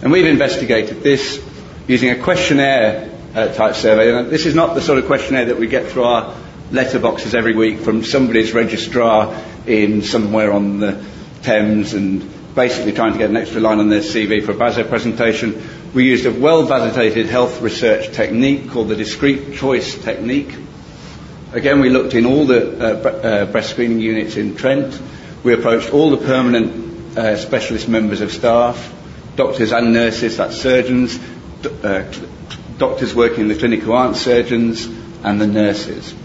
And we've investigated this using a questionnaire type survey. And this is not the sort of questionnaire that we get through our letterboxes every week from somebody's registrar in somewhere on the Thames and basically trying to get an extra line on their CV for a BASO presentation. We used a well-validated health research technique called the discrete choice technique. Again, we looked in all the breast screening units in Trent. We approached all the permanent specialist members of staff, doctors and nurses, that's surgeons, doctors working in the clinic who aren't surgeons, and the nurses.